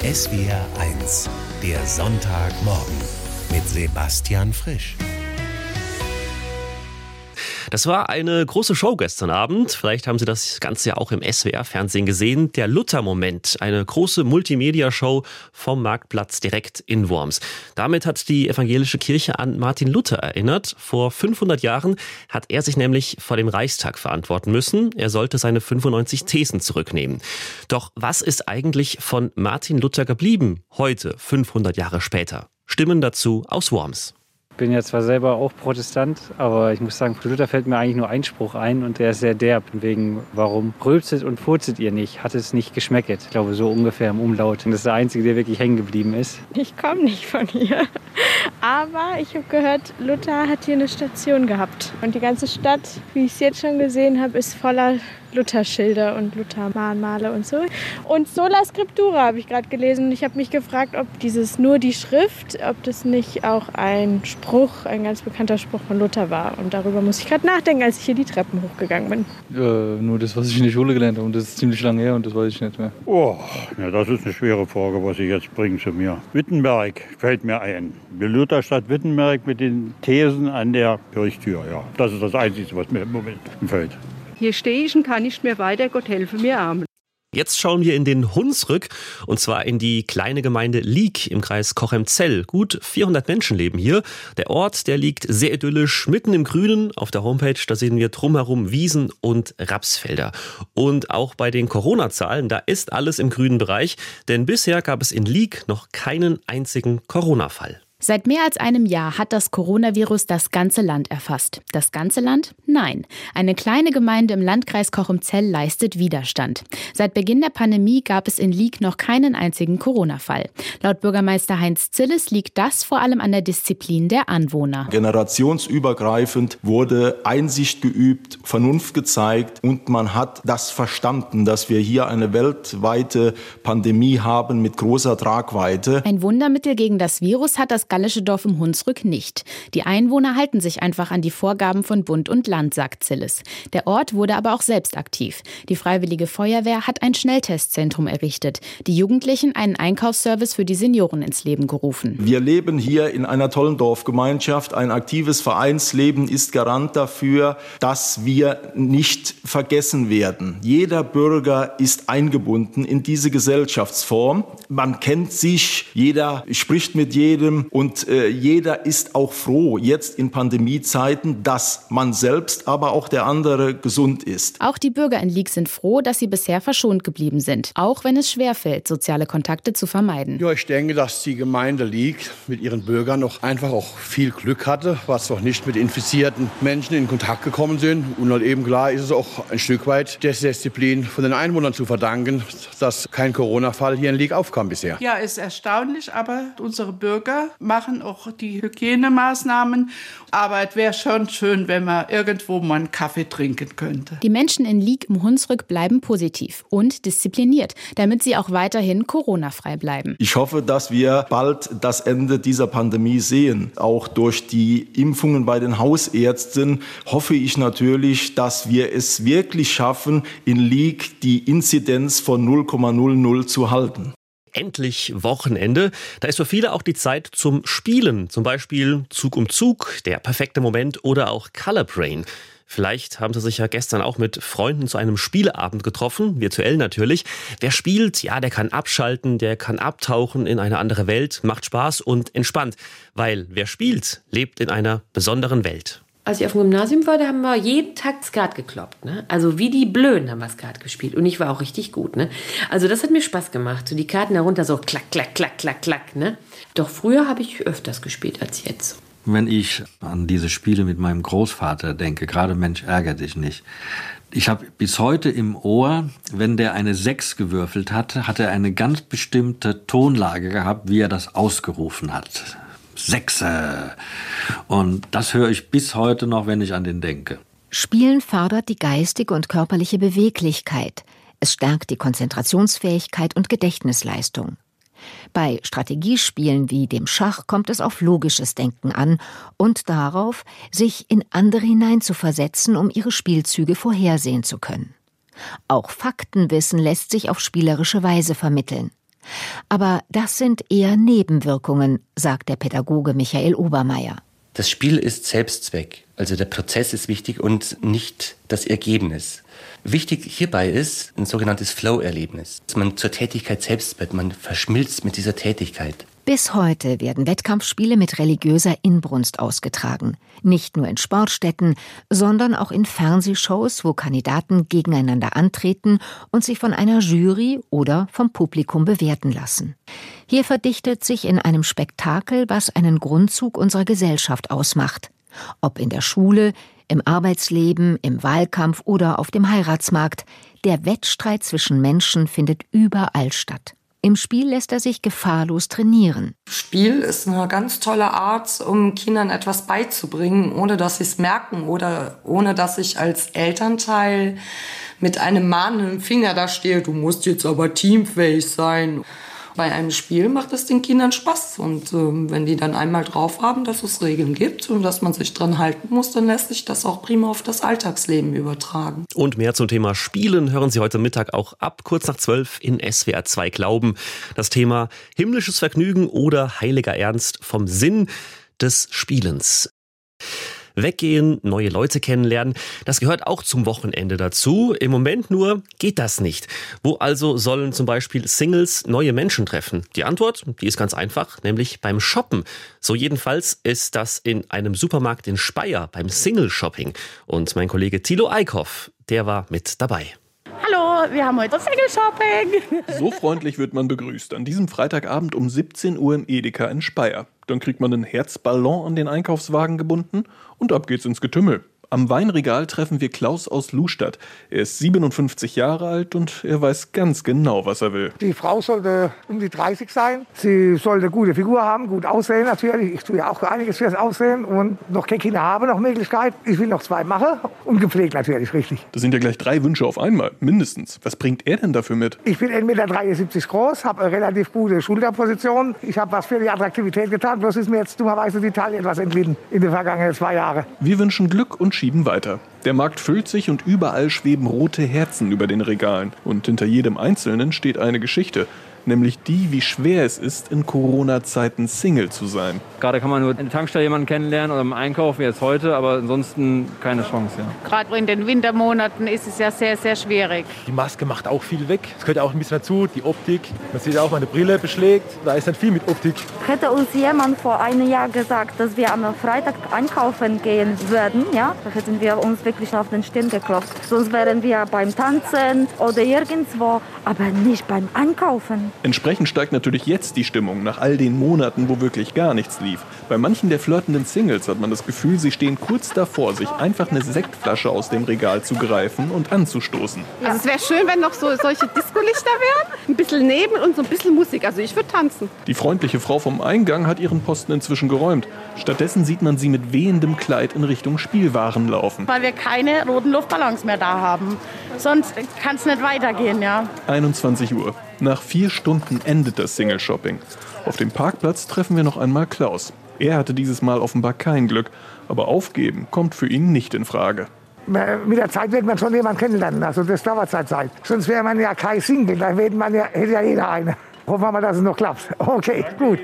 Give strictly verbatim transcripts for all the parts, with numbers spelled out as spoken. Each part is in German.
S W R eins, der Sonntagmorgen mit Sebastian Frisch. Das war eine große Show gestern Abend. Vielleicht haben Sie das Ganze ja auch im S W R-Fernsehen gesehen. Der Luther-Moment, eine große Multimedia-Show vom Marktplatz direkt in Worms. Damit hat die evangelische Kirche an Martin Luther erinnert. Vor fünfhundert Jahren hat er sich nämlich vor dem Reichstag verantworten müssen. Er sollte seine fünfundneunzig Thesen zurücknehmen. Doch was ist eigentlich von Martin Luther geblieben, heute, fünfhundert Jahre später? Stimmen dazu aus Worms. Ich bin ja zwar selber auch Protestant, aber ich muss sagen, für Luther fällt mir eigentlich nur ein Spruch ein und der ist sehr derb. Wegen, warum rülpset und furzet ihr nicht? Hat es nicht geschmecket? Ich glaube, so ungefähr im Umlaut. Und das ist der Einzige, der wirklich hängen geblieben ist. Ich komme nicht von hier. Aber ich habe gehört, Luther hat hier eine Station gehabt. Und die ganze Stadt, wie ich es jetzt schon gesehen habe, ist voller Luther-Schilder und Luther-Mahnmale und so. Und Sola Scriptura habe ich gerade gelesen. Ich habe mich gefragt, ob dieses nur die Schrift, ob das nicht auch ein Spruch, ein ganz bekannter Spruch von Luther war. Und darüber muss ich gerade nachdenken, als ich hier die Treppen hochgegangen bin. Äh, nur das, was ich in der Schule gelernt habe. Und das ist ziemlich lange her und das weiß ich nicht mehr. Oh, ja, das ist eine schwere Frage, was Sie jetzt bringen zu mir. Wittenberg fällt mir ein. Die Lutherstadt Wittenberg mit den Thesen an der Kirchtür. Ja, das ist das Einzige, was mir im Moment einfällt. Hier stehe ich und kann nicht mehr weiter, Gott helfe mir Armen. Jetzt schauen wir in den Hunsrück, und zwar in die kleine Gemeinde Liek im Kreis Cochem-Zell. Gut vierhundert Menschen leben hier. Der Ort, der liegt sehr idyllisch mitten im Grünen. Auf der Homepage, da sehen wir drumherum Wiesen und Rapsfelder. Und auch bei den Corona-Zahlen, da ist alles im grünen Bereich, denn bisher gab es in Liek noch keinen einzigen Corona-Fall. Seit mehr als einem Jahr hat das Coronavirus das ganze Land erfasst. Das ganze Land? Nein. Eine kleine Gemeinde im Landkreis Cochem-Zell leistet Widerstand. Seit Beginn der Pandemie gab es in Liek noch keinen einzigen Corona-Fall. Laut Bürgermeister Heinz Zilles liegt das vor allem an der Disziplin der Anwohner. Generationsübergreifend wurde Einsicht geübt, Vernunft gezeigt und man hat das verstanden, dass wir hier eine weltweite Pandemie haben mit großer Tragweite. Ein Wundermittel gegen das Virus hat das gallische Dorf im Hunsrück nicht. Die Einwohner halten sich einfach an die Vorgaben von Bund und Land, sagt Zilles. Der Ort wurde aber auch selbst aktiv. Die Freiwillige Feuerwehr hat ein Schnelltestzentrum errichtet. Die Jugendlichen einen Einkaufsservice für die Senioren ins Leben gerufen. Wir leben hier in einer tollen Dorfgemeinschaft. Ein aktives Vereinsleben ist Garant dafür, dass wir nicht vergessen werden. Jeder Bürger ist eingebunden in diese Gesellschaftsform. Man kennt sich, jeder spricht mit jedem. Und äh, jeder ist auch froh, jetzt in Pandemiezeiten, dass man selbst, aber auch der andere gesund ist. Auch die Bürger in Liek sind froh, dass sie bisher verschont geblieben sind. Auch wenn es schwerfällt, soziale Kontakte zu vermeiden. Ja, ich denke, dass die Gemeinde Liek mit ihren Bürgern noch einfach auch viel Glück hatte, was noch nicht mit infizierten Menschen in Kontakt gekommen sind. Und halt eben klar ist es auch ein Stück weit der Disziplin von den Einwohnern zu verdanken, dass kein Corona-Fall hier in Liek aufkam bisher. Ja, ist erstaunlich, aber unsere Bürger machen auch die Hygienemaßnahmen. Aber es wäre schon schön, wenn man irgendwo mal einen Kaffee trinken könnte. Die Menschen in Liek im Hunsrück bleiben positiv und diszipliniert, damit sie auch weiterhin Corona-frei bleiben. Ich hoffe, dass wir bald das Ende dieser Pandemie sehen. Auch durch die Impfungen bei den Hausärzten hoffe ich natürlich, dass wir es wirklich schaffen, in Liek die Inzidenz von null Komma null null zu halten. Endlich Wochenende. Da ist für viele auch die Zeit zum Spielen. Zum Beispiel Zug um Zug, der perfekte Moment oder auch Color Brain. Vielleicht haben Sie sich ja gestern auch mit Freunden zu einem Spieleabend getroffen, virtuell natürlich. Wer spielt, ja, der kann abschalten, der kann abtauchen in eine andere Welt, macht Spaß und entspannt. Weil wer spielt, lebt in einer besonderen Welt. Als ich auf dem Gymnasium war, da haben wir jeden Tag Skat gekloppt. Ne? Also wie die Blöden haben wir Skat gespielt. Und ich war auch richtig gut. Ne? Also das hat mir Spaß gemacht. So die Karten darunter so klack, klack, klack, klack, klack. Ne? Doch früher habe ich öfters gespielt als jetzt. Wenn ich an diese Spiele mit meinem Großvater denke, gerade Mensch, ärger dich nicht. Ich habe bis heute im Ohr, wenn der eine sechs gewürfelt hatte, hat er eine ganz bestimmte Tonlage gehabt, wie er das ausgerufen hat. Sechse. Und das höre ich bis heute noch, wenn ich an den denke. Spielen fördert die geistige und körperliche Beweglichkeit. Es stärkt die Konzentrationsfähigkeit und Gedächtnisleistung. Bei Strategiespielen wie dem Schach kommt es auf logisches Denken an und darauf, sich in andere hineinzuversetzen, um ihre Spielzüge vorhersehen zu können. Auch Faktenwissen lässt sich auf spielerische Weise vermitteln. Aber das sind eher Nebenwirkungen, sagt der Pädagoge Michael Obermeier. Das Spiel ist Selbstzweck, also der Prozess ist wichtig und nicht das Ergebnis. Wichtig hierbei ist ein sogenanntes Flow-Erlebnis, dass man zur Tätigkeit selbst wird, man verschmilzt mit dieser Tätigkeit. Bis heute werden Wettkampfspiele mit religiöser Inbrunst ausgetragen. Nicht nur in Sportstätten, sondern auch in Fernsehshows, wo Kandidaten gegeneinander antreten und sich von einer Jury oder vom Publikum bewerten lassen. Hier verdichtet sich in einem Spektakel, was einen Grundzug unserer Gesellschaft ausmacht. Ob in der Schule, im Arbeitsleben, im Wahlkampf oder auf dem Heiratsmarkt, der Wettstreit zwischen Menschen findet überall statt. Im Spiel lässt er sich gefahrlos trainieren. Spiel ist eine ganz tolle Art, um Kindern etwas beizubringen, ohne dass sie es merken oder ohne dass ich als Elternteil mit einem mahnenden Finger da stehe, du musst jetzt aber teamfähig sein. Bei einem Spiel macht es den Kindern Spaß und äh, wenn die dann einmal drauf haben, dass es Regeln gibt und dass man sich dran halten muss, dann lässt sich das auch prima auf das Alltagsleben übertragen. Und mehr zum Thema Spielen hören Sie heute Mittag auch ab kurz nach zwölf in S W R zwei Glauben. Das Thema himmlisches Vergnügen oder heiliger Ernst vom Sinn des Spielens. Weggehen, neue Leute kennenlernen, das gehört auch zum Wochenende dazu. Im Moment nur geht das nicht. Wo also sollen zum Beispiel Singles neue Menschen treffen? Die Antwort, die ist ganz einfach, nämlich beim Shoppen. So jedenfalls ist das in einem Supermarkt in Speyer beim Single-Shopping. Und mein Kollege Thilo Eickhoff, der war mit dabei. Hallo, wir haben heute Single-Shopping. So freundlich wird man begrüßt an diesem Freitagabend um siebzehn Uhr im Edeka in Speyer. Dann kriegt man einen Herzballon an den Einkaufswagen gebunden und ab geht's ins Getümmel. Am Weinregal treffen wir Klaus aus Lustadt. Er ist siebenundfünfzig Jahre alt und er weiß ganz genau, was er will. Die Frau sollte um die dreißig sein. Sie sollte gute Figur haben, gut aussehen natürlich. Ich tue ja auch einiges fürs Aussehen und noch keine Kinder habe, noch Möglichkeit. Ich will noch zwei machen und gepflegt natürlich, richtig. Das sind ja gleich drei Wünsche auf einmal, mindestens. Was bringt er denn dafür mit? Ich bin ein Meter dreiundsiebzig groß, habe eine relativ gute Schulterposition. Ich habe was für die Attraktivität getan, bloß ist mir jetzt dummerweise die Taille etwas entglitten in den vergangenen zwei Jahren. Wir wünschen Glück und schieben weiter. Der Markt füllt sich und überall schweben rote Herzen über den Regalen. Und hinter jedem Einzelnen steht eine Geschichte. Nämlich die, wie schwer es ist, in Corona-Zeiten Single zu sein. Gerade kann man nur in der Tankstelle jemanden kennenlernen oder im Einkauf, wie jetzt heute, aber ansonsten keine Chance. Ja. Gerade in den Wintermonaten ist es ja sehr, sehr schwierig. Die Maske macht auch viel weg. Es gehört auch ein bisschen dazu, die Optik. Man sieht auch, meine Brille beschlägt. Da ist dann viel mit Optik. Hätte uns jemand vor einem Jahr gesagt, dass wir am Freitag einkaufen gehen würden, ja, da hätten wir uns wirklich auf den Stirn geklopft. Sonst wären wir beim Tanzen oder irgendwo, aber nicht beim Einkaufen. Entsprechend steigt natürlich jetzt die Stimmung nach all den Monaten, wo wirklich gar nichts lief. Bei manchen der flirtenden Singles hat man das Gefühl, sie stehen kurz davor, sich einfach eine Sektflasche aus dem Regal zu greifen und anzustoßen. Also es wäre schön, wenn noch so solche Discolichter wären, ein bisschen Nebel und so ein bisschen Musik. Also ich würde tanzen. Die freundliche Frau vom Eingang hat ihren Posten inzwischen geräumt. Stattdessen sieht man sie mit wehendem Kleid in Richtung Spielwaren laufen. Weil wir keine roten Luftballons mehr da haben. Sonst kann es nicht weitergehen, ja. einundzwanzig Uhr. Nach vier Stunden endet das Single-Shopping. Auf dem Parkplatz treffen wir noch einmal Klaus. Er hatte dieses Mal offenbar kein Glück, aber aufgeben kommt für ihn nicht in Frage. Mit der Zeit wird man schon jemanden kennenlernen, also das dauert Zeit. Zeit. Sonst wäre man ja kein Single, da hätte, man ja, hätte ja jeder eine. Hoffen wir mal, dass es noch klappt. Okay, gut.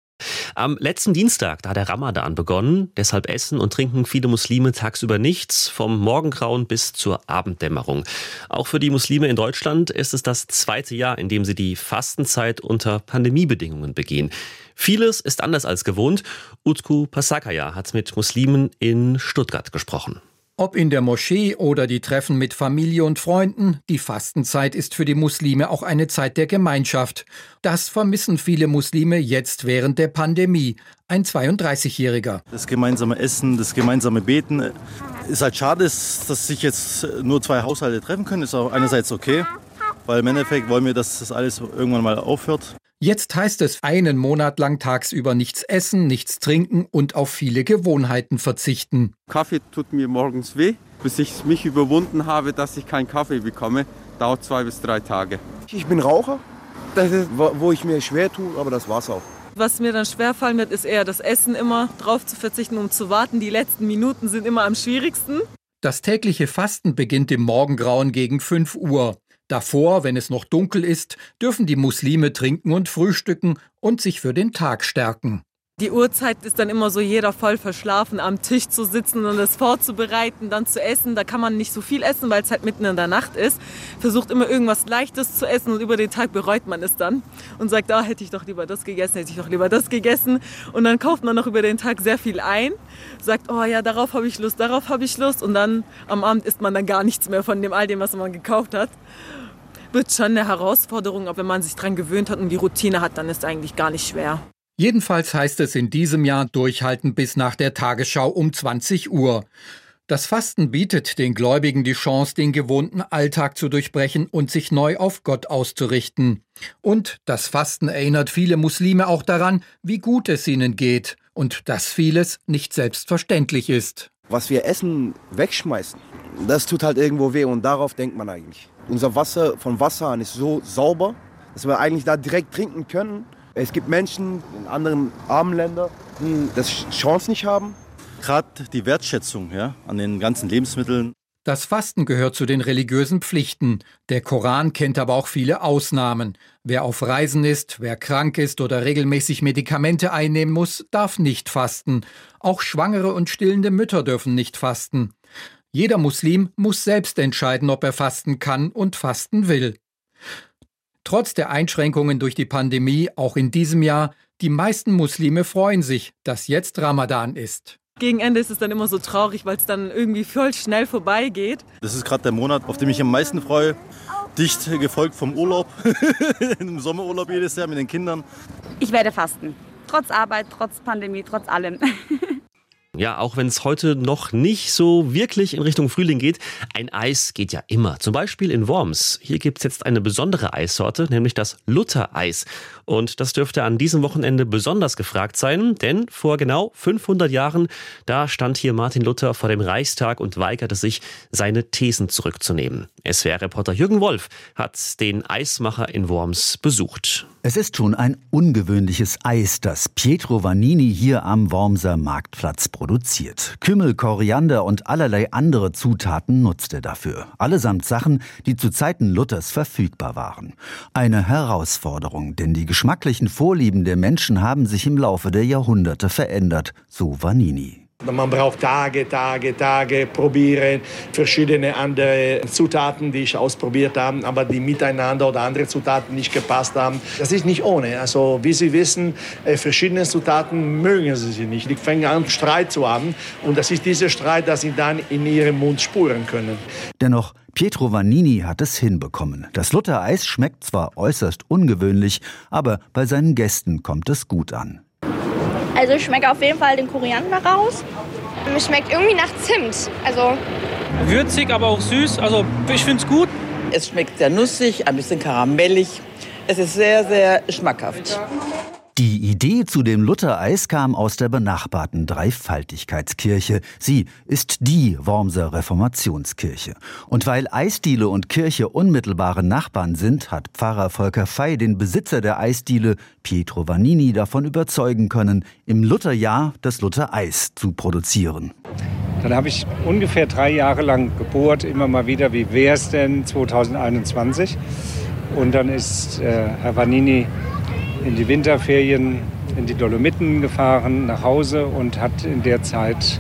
Am letzten Dienstag, da hat der Ramadan begonnen, deshalb essen und trinken viele Muslime tagsüber nichts, vom Morgengrauen bis zur Abenddämmerung. Auch für die Muslime in Deutschland ist es das zweite Jahr, in dem sie die Fastenzeit unter Pandemiebedingungen begehen. Vieles ist anders als gewohnt. Utku Pasakaya hat mit Muslimen in Stuttgart gesprochen. Ob in der Moschee oder die Treffen mit Familie und Freunden, die Fastenzeit ist für die Muslime auch eine Zeit der Gemeinschaft. Das vermissen viele Muslime jetzt während der Pandemie. Ein zweiunddreißigjähriger. Das gemeinsame Essen, das gemeinsame Beten. Ist halt schade, dass sich jetzt nur zwei Haushalte treffen können. Ist auch einerseits okay, weil im Endeffekt wollen wir, dass das alles irgendwann mal aufhört. Jetzt heißt es einen Monat lang tagsüber nichts essen, nichts trinken und auf viele Gewohnheiten verzichten. Kaffee tut mir morgens weh. Bis ich mich überwunden habe, dass ich keinen Kaffee bekomme, dauert zwei bis drei Tage. Ich bin Raucher. Das ist, wo ich mir schwer tue, aber das war's auch. Was mir dann schwerfallen wird, ist eher das Essen immer drauf zu verzichten, um zu warten. Die letzten Minuten sind immer am schwierigsten. Das tägliche Fasten beginnt im Morgengrauen gegen fünf Uhr. Davor, wenn es noch dunkel ist, dürfen die Muslime trinken und frühstücken und sich für den Tag stärken. Die Uhrzeit ist dann immer so, jeder voll verschlafen, am Tisch zu sitzen und es vorzubereiten, dann zu essen. Da kann man nicht so viel essen, weil es halt mitten in der Nacht ist. Versucht immer irgendwas Leichtes zu essen und über den Tag bereut man es dann und sagt, ah, hätte ich doch lieber das gegessen, hätte ich doch lieber das gegessen. Und dann kauft man noch über den Tag sehr viel ein, sagt, oh ja, darauf habe ich Lust, darauf habe ich Lust. Und dann am Abend isst man dann gar nichts mehr von dem all dem, was man gekauft hat. Wird schon eine Herausforderung, aber wenn man sich dran gewöhnt hat und die Routine hat, dann ist es eigentlich gar nicht schwer. Jedenfalls heißt es in diesem Jahr durchhalten bis nach der Tagesschau um zwanzig Uhr. Das Fasten bietet den Gläubigen die Chance, den gewohnten Alltag zu durchbrechen und sich neu auf Gott auszurichten. Und das Fasten erinnert viele Muslime auch daran, wie gut es ihnen geht und dass vieles nicht selbstverständlich ist. Was wir essen, wegschmeißen, das tut halt irgendwo weh und darauf denkt man eigentlich. Unser Wasser von Wasserhahn ist so sauber, dass wir eigentlich da direkt trinken können. Es gibt Menschen in anderen armen Ländern, die das Chance nicht haben. Gerade die Wertschätzung, ja, an den ganzen Lebensmitteln. Das Fasten gehört zu den religiösen Pflichten. Der Koran kennt aber auch viele Ausnahmen. Wer auf Reisen ist, wer krank ist oder regelmäßig Medikamente einnehmen muss, darf nicht fasten. Auch schwangere und stillende Mütter dürfen nicht fasten. Jeder Muslim muss selbst entscheiden, ob er fasten kann und fasten will. Trotz der Einschränkungen durch die Pandemie, auch in diesem Jahr, die meisten Muslime freuen sich, dass jetzt Ramadan ist. Gegen Ende ist es dann immer so traurig, weil es dann irgendwie voll schnell vorbeigeht. Das ist gerade der Monat, auf den ich am meisten freue. Dicht gefolgt vom Urlaub, im Sommerurlaub jedes Jahr mit den Kindern. Ich werde fasten, trotz Arbeit, trotz Pandemie, trotz allem. Ja, auch wenn es heute noch nicht so wirklich in Richtung Frühling geht, ein Eis geht ja immer. Zum Beispiel in Worms. Hier gibt's jetzt eine besondere Eissorte, nämlich das Luther-Eis. Und das dürfte an diesem Wochenende besonders gefragt sein, denn vor genau fünfhundert Jahren, da stand hier Martin Luther vor dem Reichstag und weigerte sich, seine Thesen zurückzunehmen. S W R-Reporter Jürgen Wolf hat den Eismacher in Worms besucht. Es ist schon ein ungewöhnliches Eis, das Pietro Vanini hier am Wormser Marktplatz produziert. Kümmel, Koriander und allerlei andere Zutaten nutzt er dafür. Allesamt Sachen, die zu Zeiten Luthers verfügbar waren. Eine Herausforderung, denn die geschmacklichen Vorlieben der Menschen haben sich im Laufe der Jahrhunderte verändert, so Vanini. Man braucht Tage, Tage, Tage probieren, verschiedene andere Zutaten, die ich ausprobiert habe, aber die miteinander oder andere Zutaten nicht gepasst haben. Das ist nicht ohne. Also wie Sie wissen, verschiedene Zutaten mögen Sie nicht. Die fangen an, Streit zu haben und das ist dieser Streit, dass Sie dann in Ihrem Mund spüren können. Dennoch, Pietro Vanini hat es hinbekommen. Das Luther-Eis schmeckt zwar äußerst ungewöhnlich, aber bei seinen Gästen kommt es gut an. Also ich schmecke auf jeden Fall den Koriander raus. Es schmeckt irgendwie nach Zimt. Also würzig, aber auch süß. Also ich finde es gut. Es schmeckt sehr nussig, ein bisschen karamellig. Es ist sehr, sehr schmackhaft. Die Idee zu dem Luther-Eis kam aus der benachbarten Dreifaltigkeitskirche. Sie ist die Wormser Reformationskirche. Und weil Eisdiele und Kirche unmittelbare Nachbarn sind, hat Pfarrer Volker Fey den Besitzer der Eisdiele, Pietro Vanini, davon überzeugen können, im Lutherjahr das Luther-Eis zu produzieren. Dann habe ich ungefähr drei Jahre lang gebohrt, immer mal wieder, wie wäre es denn zwanzig einundzwanzig? Und dann ist äh, Herr Vanini in die Winterferien in die Dolomiten gefahren, nach Hause und hat in der Zeit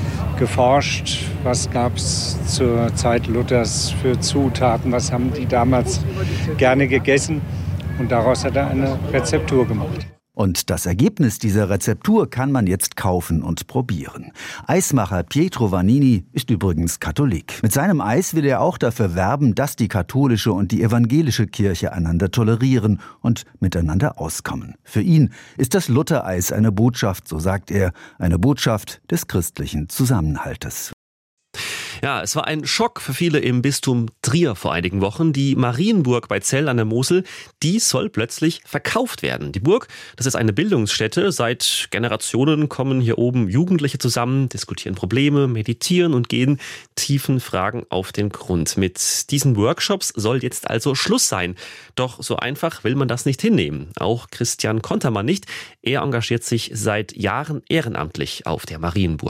geforscht, was gab es zur Zeit Luthers für Zutaten, was haben die damals gerne gegessen und daraus hat er eine Rezeptur gemacht. Und das Ergebnis dieser Rezeptur kann man jetzt kaufen und probieren. Eismacher Pietro Vanini ist übrigens Katholik. Mit seinem Eis will er auch dafür werben, dass die katholische und die evangelische Kirche einander tolerieren und miteinander auskommen. Für ihn ist das Luther-Eis eine Botschaft, so sagt er, eine Botschaft des christlichen Zusammenhaltes. Ja, es war ein Schock für viele im Bistum Trier vor einigen Wochen. Die Marienburg bei Zell an der Mosel, die soll plötzlich verkauft werden. Die Burg, das ist eine Bildungsstätte. Seit Generationen kommen hier oben Jugendliche zusammen, diskutieren Probleme, meditieren und gehen tiefen Fragen auf den Grund. Mit diesen Workshops soll jetzt also Schluss sein. Doch so einfach will man das nicht hinnehmen. Auch Christian Kontermann nicht. Er engagiert sich seit Jahren ehrenamtlich auf der Marienburg.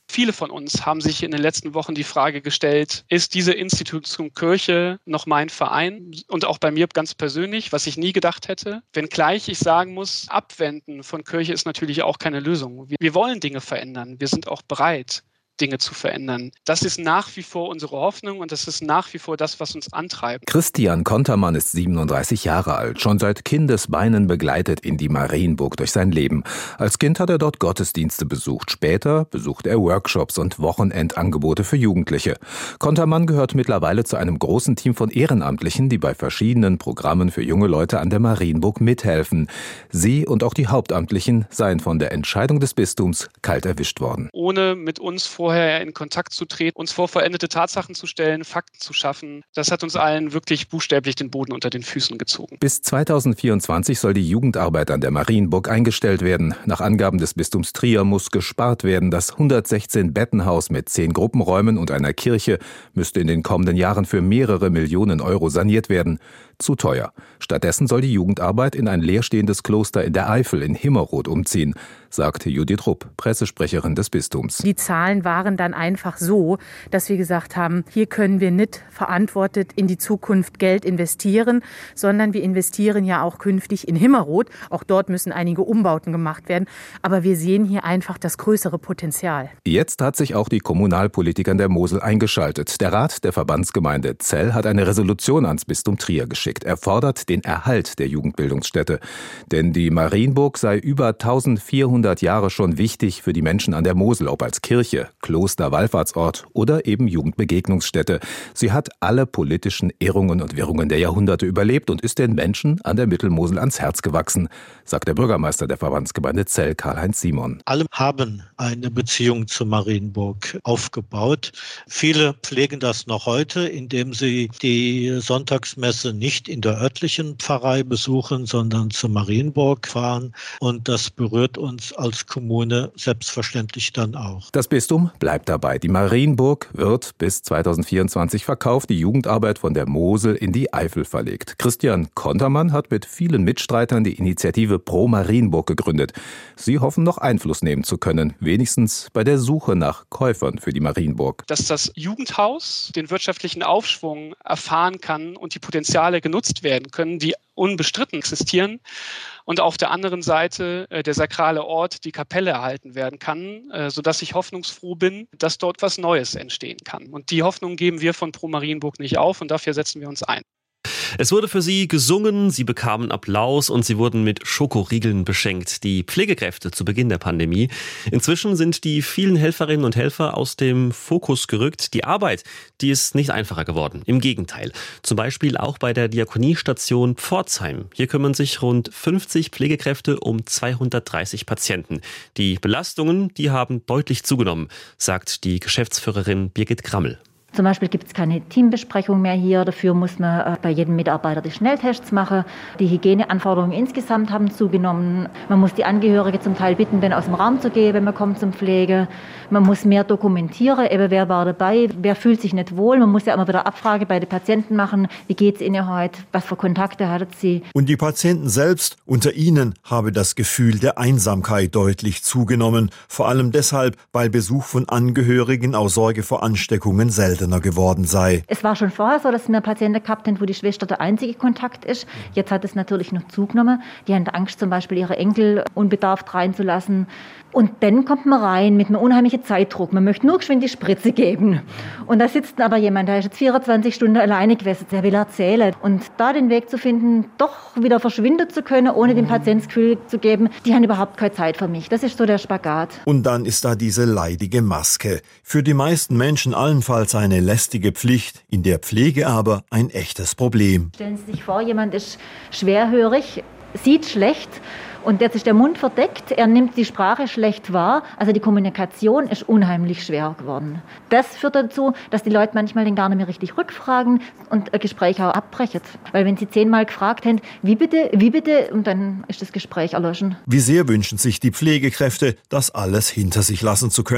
Viele von uns haben sich in den letzten Wochen die Frage gestellt, ist diese Institution Kirche noch mein Verein? Und auch bei mir ganz persönlich, was ich nie gedacht hätte. Wenngleich ich sagen muss, Abwenden von Kirche ist natürlich auch keine Lösung. Wir wollen Dinge verändern. Wir sind auch bereit, Dinge zu verändern. Das ist nach wie vor unsere Hoffnung und das ist nach wie vor das, was uns antreibt. Christian Kontermann ist siebenunddreißig Jahre alt. Schon seit Kindesbeinen begleitet ihn die Marienburg durch sein Leben. Als Kind hat er dort Gottesdienste besucht. Später besucht er Workshops und Wochenendangebote für Jugendliche. Kontermann gehört mittlerweile zu einem großen Team von Ehrenamtlichen, die bei verschiedenen Programmen für junge Leute an der Marienburg mithelfen. Sie und auch die Hauptamtlichen seien von der Entscheidung des Bistums kalt erwischt worden. Ohne mit uns vor vorher in Kontakt zu treten, uns vor vollendete Tatsachen zu stellen, Fakten zu schaffen. Das hat uns allen wirklich buchstäblich den Boden unter den Füßen gezogen. Bis zweitausendvierundzwanzig soll die Jugendarbeit an der Marienburg eingestellt werden. Nach Angaben des Bistums Trier muss gespart werden. Das hundertsechzehn Bettenhaus mit zehn Gruppenräumen und einer Kirche müsste in den kommenden Jahren für mehrere Millionen Euro saniert werden. Zu teuer. Stattdessen soll die Jugendarbeit in ein leerstehendes Kloster in der Eifel in Himmerod umziehen, sagte Judith Rupp, Pressesprecherin des Bistums. Die Zahlen waren dann einfach so, dass wir gesagt haben, hier können wir nicht verantwortet in die Zukunft Geld investieren, sondern wir investieren ja auch künftig in Himmerod. Auch dort müssen einige Umbauten gemacht werden. Aber wir sehen hier einfach das größere Potenzial. Jetzt hat sich auch die Kommunalpolitik an der Mosel eingeschaltet. Der Rat der Verbandsgemeinde Zell hat eine Resolution ans Bistum Trier geschickt. Er fordert den Erhalt der Jugendbildungsstätte. Denn die Marienburg sei über eintausendvierhundert Jahre schon wichtig für die Menschen an der Mosel, ob als Kirche, Kloster, Wallfahrtsort oder eben Jugendbegegnungsstätte. Sie hat alle politischen Irrungen und Wirrungen der Jahrhunderte überlebt und ist den Menschen an der Mittelmosel ans Herz gewachsen, sagt der Bürgermeister der Verbandsgemeinde Zell, Karl-Heinz Simon. Alle haben eine Beziehung zur Marienburg aufgebaut. Viele pflegen das noch heute, indem sie die Sonntagsmesse nicht in der örtlichen Pfarrei besuchen, sondern zur Marienburg fahren. Und das berührt uns als Kommune selbstverständlich dann auch. Das Bistum bleibt dabei. Die Marienburg wird bis zweitausendvierundzwanzig verkauft, die Jugendarbeit von der Mosel in die Eifel verlegt. Christian Kontermann hat mit vielen Mitstreitern die Initiative Pro Marienburg gegründet. Sie hoffen noch Einfluss nehmen zu können, wenigstens bei der Suche nach Käufern für die Marienburg. Dass das Jugendhaus den wirtschaftlichen Aufschwung erfahren kann und die Potenziale genutzt werden können, die unbestritten existieren. Und auf der anderen Seite äh, der sakrale Ort, die Kapelle erhalten werden kann, äh, sodass ich hoffnungsfroh bin, dass dort was Neues entstehen kann. Und die Hoffnung geben wir von Pro Marienburg nicht auf und dafür setzen wir uns ein. Es wurde für sie gesungen, sie bekamen Applaus und sie wurden mit Schokoriegeln beschenkt. Die Pflegekräfte zu Beginn der Pandemie. Inzwischen sind die vielen Helferinnen und Helfer aus dem Fokus gerückt. Die Arbeit, die ist nicht einfacher geworden. Im Gegenteil. Zum Beispiel auch bei der Diakoniestation Pforzheim. Hier kümmern sich rund fünfzig Pflegekräfte um zweihundertdreißig Patienten. Die Belastungen, die haben deutlich zugenommen, sagt die Geschäftsführerin Birgit Grammel. Zum Beispiel gibt es keine Teambesprechung mehr hier. Dafür muss man bei jedem Mitarbeiter die Schnelltests machen. Die Hygieneanforderungen insgesamt haben zugenommen. Man muss die Angehörige zum Teil bitten, dann aus dem Raum zu gehen, wenn man kommt zum Pflege. Man muss mehr dokumentieren, eben wer war dabei, wer fühlt sich nicht wohl. Man muss ja immer wieder Abfrage bei den Patienten machen. Wie geht es Ihnen heute? Was für Kontakte hattet Sie? Und die Patienten selbst, unter ihnen habe das Gefühl der Einsamkeit deutlich zugenommen. Vor allem deshalb, weil Besuch von Angehörigen aus Sorge vor Ansteckungen selten geworden sei. Es war schon vorher so, dass wir Patienten gehabt haben, wo die Schwester der einzige Kontakt ist. Jetzt hat es natürlich noch zugenommen. Die haben Angst, zum Beispiel ihre Enkel unbedarft reinzulassen. Und dann kommt man rein mit einem unheimlichen Zeitdruck. Man möchte nur geschwind die Spritze geben. Und da sitzt aber jemand, der ist jetzt vierundzwanzig Stunden alleine gewesen, der will erzählen. Und da den Weg zu finden, doch wieder verschwinden zu können, ohne dem Patienten das Gefühl zu geben, die haben überhaupt keine Zeit für mich. Das ist so der Spagat. Und dann ist da diese leidige Maske. Für die meisten Menschen allenfalls eine lästige Pflicht, in der Pflege aber ein echtes Problem. Stellen Sie sich vor, jemand ist schwerhörig, sieht schlecht, und jetzt ist der Mund verdeckt, er nimmt die Sprache schlecht wahr, also die Kommunikation ist unheimlich schwer geworden. Das führt dazu, dass die Leute manchmal den gar nicht mehr richtig rückfragen und ein Gespräch auch abbrechen. Weil wenn sie zehnmal gefragt haben, wie bitte, wie bitte, und dann ist das Gespräch erloschen. Wie sehr wünschen sich die Pflegekräfte, das alles hinter sich lassen zu können.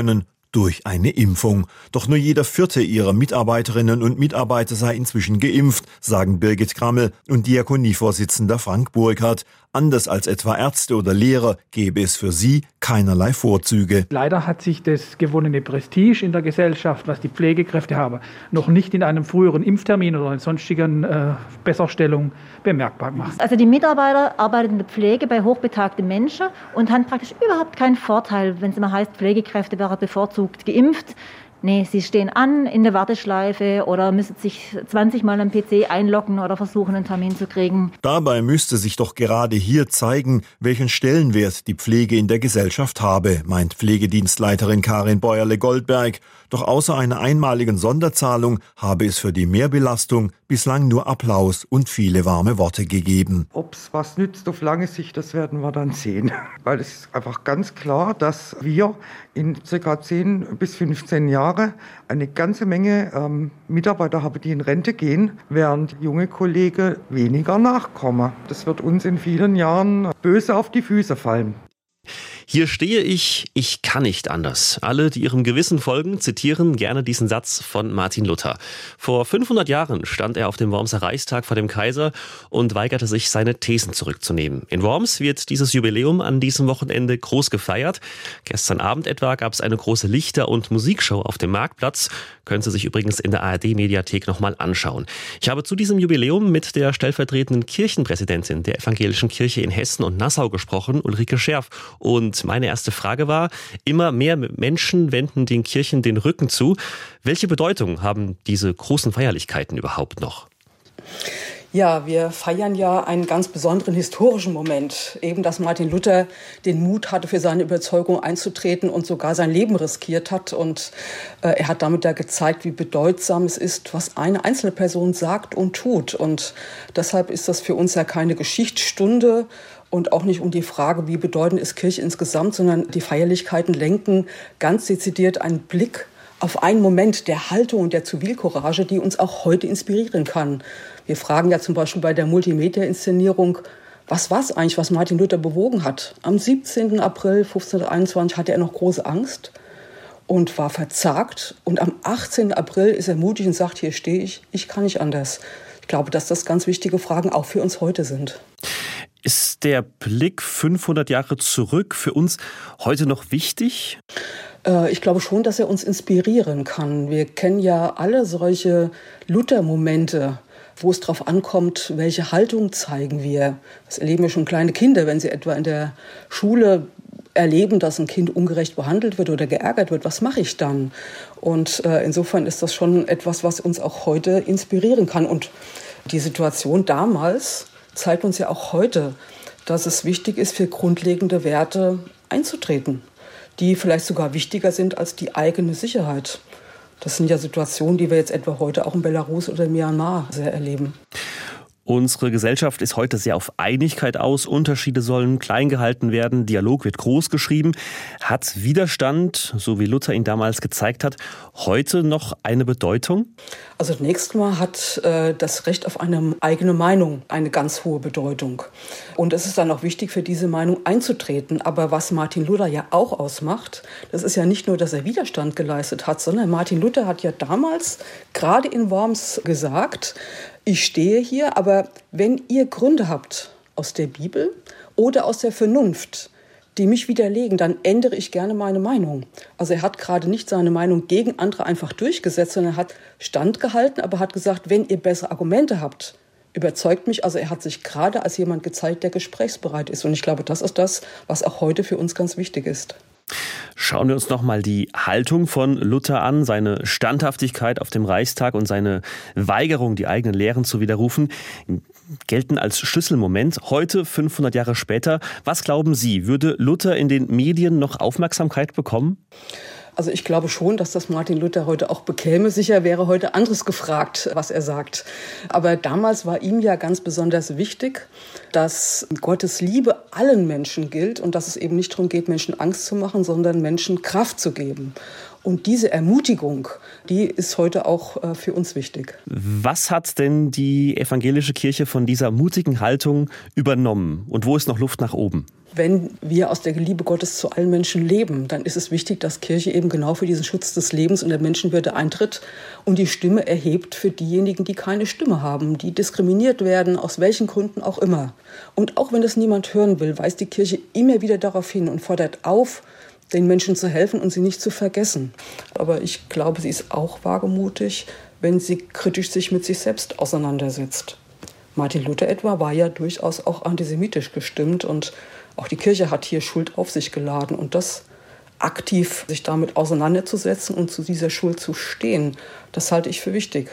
durch eine Impfung. Doch nur jeder vierte ihrer Mitarbeiterinnen und Mitarbeiter sei inzwischen geimpft, sagen Birgit Grammel und Diakonievorsitzender Frank Burkhardt. Anders als etwa Ärzte oder Lehrer gäbe es für sie keinerlei Vorzüge. Leider hat sich das gewonnene Prestige in der Gesellschaft, was die Pflegekräfte haben, noch nicht in einem früheren Impftermin oder in sonstigen äh, Besserstellung bemerkbar gemacht. Also die Mitarbeiter arbeiten in der Pflege bei hochbetagten Menschen und haben praktisch überhaupt keinen Vorteil, wenn es immer heißt, Pflegekräfte wären bevorzugt geimpft. Nee, sie stehen an in der Warteschleife oder müssen sich zwanzig Mal am P C einloggen oder versuchen, einen Termin zu kriegen. Dabei müsste sich doch gerade hier zeigen, welchen Stellenwert die Pflege in der Gesellschaft habe, meint Pflegedienstleiterin Karin Bäuerle-Goldberg. Doch außer einer einmaligen Sonderzahlung habe es für die Mehrbelastung bislang nur Applaus und viele warme Worte gegeben. Ob es was nützt auf lange Sicht, das werden wir dann sehen. Weil es ist einfach ganz klar, dass wir in ca. zehn bis fünfzehn Jahren eine ganze Menge ähm, Mitarbeiter haben, die in Rente gehen, während junge Kollegen weniger nachkommen. Das wird uns in vielen Jahren böse auf die Füße fallen. Hier stehe ich, ich kann nicht anders. Alle, die ihrem Gewissen folgen, zitieren gerne diesen Satz von Martin Luther. Vor fünfhundert Jahren stand er auf dem Wormser Reichstag vor dem Kaiser und weigerte sich, seine Thesen zurückzunehmen. In Worms wird dieses Jubiläum an diesem Wochenende groß gefeiert. Gestern Abend etwa gab es eine große Lichter- und Musikshow auf dem Marktplatz. Können Sie sich übrigens in der A R D-Mediathek nochmal anschauen. Ich habe zu diesem Jubiläum mit der stellvertretenden Kirchenpräsidentin der Evangelischen Kirche in Hessen und Nassau gesprochen, Ulrike Scherf. Und meine erste Frage war, immer mehr Menschen wenden den Kirchen den Rücken zu. Welche Bedeutung haben diese großen Feierlichkeiten überhaupt noch? Ja, wir feiern ja einen ganz besonderen historischen Moment. Eben, dass Martin Luther den Mut hatte, für seine Überzeugung einzutreten und sogar sein Leben riskiert hat. Und äh, er hat damit ja gezeigt, wie bedeutsam es ist, was eine einzelne Person sagt und tut. Und deshalb ist das für uns ja keine Geschichtsstunde und auch nicht um die Frage, wie bedeutend ist Kirche insgesamt, sondern die Feierlichkeiten lenken ganz dezidiert einen Blick auf einen Moment der Haltung und der Zivilcourage, die uns auch heute inspirieren kann. Wir fragen ja zum Beispiel bei der Multimedia-Inszenierung, was war es eigentlich, was Martin Luther bewogen hat? Am siebzehnten April fünfzehnhunderteinundzwanzig hatte er noch große Angst und war verzagt. Und am achtzehnten April ist er mutig und sagt, hier stehe ich, ich kann nicht anders. Ich glaube, dass das ganz wichtige Fragen auch für uns heute sind. Ist der Blick fünfhundert Jahre zurück für uns heute noch wichtig? Ich glaube schon, dass er uns inspirieren kann. Wir kennen ja alle solche Luther-Momente, wo es darauf ankommt, welche Haltung zeigen wir. Das erleben wir schon kleine Kinder, wenn sie etwa in der Schule erleben, dass ein Kind ungerecht behandelt wird oder geärgert wird. Was mache ich dann? Und äh, insofern ist das schon etwas, was uns auch heute inspirieren kann. Und die Situation damals zeigt uns ja auch heute, dass es wichtig ist, für grundlegende Werte einzutreten, die vielleicht sogar wichtiger sind als die eigene Sicherheit. Das sind ja Situationen, die wir jetzt etwa heute auch in Belarus oder Myanmar sehr erleben. Unsere Gesellschaft ist heute sehr auf Einigkeit aus. Unterschiede sollen klein gehalten werden. Dialog wird groß geschrieben. Hat Widerstand, so wie Luther ihn damals gezeigt hat, heute noch eine Bedeutung? Also zunächst mal hat äh, das Recht auf eine eigene Meinung eine ganz hohe Bedeutung. Und es ist dann auch wichtig, für diese Meinung einzutreten. Aber was Martin Luther ja auch ausmacht, das ist ja nicht nur, dass er Widerstand geleistet hat, sondern Martin Luther hat ja damals gerade in Worms gesagt, ich stehe hier, aber wenn ihr Gründe habt aus der Bibel oder aus der Vernunft, die mich widerlegen, dann ändere ich gerne meine Meinung. Also er hat gerade nicht seine Meinung gegen andere einfach durchgesetzt, sondern er hat standgehalten, aber hat gesagt, wenn ihr bessere Argumente habt, überzeugt mich. Also er hat sich gerade als jemand gezeigt, der gesprächsbereit ist. Und ich glaube, das ist das, was auch heute für uns ganz wichtig ist. Schauen wir uns noch mal die Haltung von Luther an, seine Standhaftigkeit auf dem Reichstag und seine Weigerung, die eigenen Lehren zu widerrufen, gelten als Schlüsselmoment. Heute, fünfhundert Jahre später, was glauben Sie, würde Luther in den Medien noch Aufmerksamkeit bekommen? Also ich glaube schon, dass das Martin Luther heute auch bekäme. Sicher wäre heute anderes gefragt, was er sagt. Aber damals war ihm ja ganz besonders wichtig, dass Gottes Liebe allen Menschen gilt und dass es eben nicht darum geht, Menschen Angst zu machen, sondern Menschen Kraft zu geben. Und diese Ermutigung, die ist heute auch äh, für uns wichtig. Was hat denn die evangelische Kirche von dieser mutigen Haltung übernommen? Und wo ist noch Luft nach oben? Wenn wir aus der Liebe Gottes zu allen Menschen leben, dann ist es wichtig, dass Kirche eben genau für diesen Schutz des Lebens und der Menschenwürde eintritt und die Stimme erhebt für diejenigen, die keine Stimme haben, die diskriminiert werden, aus welchen Gründen auch immer. Und auch wenn das niemand hören will, weist die Kirche immer wieder darauf hin und fordert auf, den Menschen zu helfen und sie nicht zu vergessen. Aber ich glaube, sie ist auch wagemutig, wenn sie kritisch sich mit sich selbst auseinandersetzt. Martin Luther etwa war ja durchaus auch antisemitisch gestimmt und auch die Kirche hat hier Schuld auf sich geladen. Und das aktiv sich damit auseinanderzusetzen und zu dieser Schuld zu stehen, das halte ich für wichtig.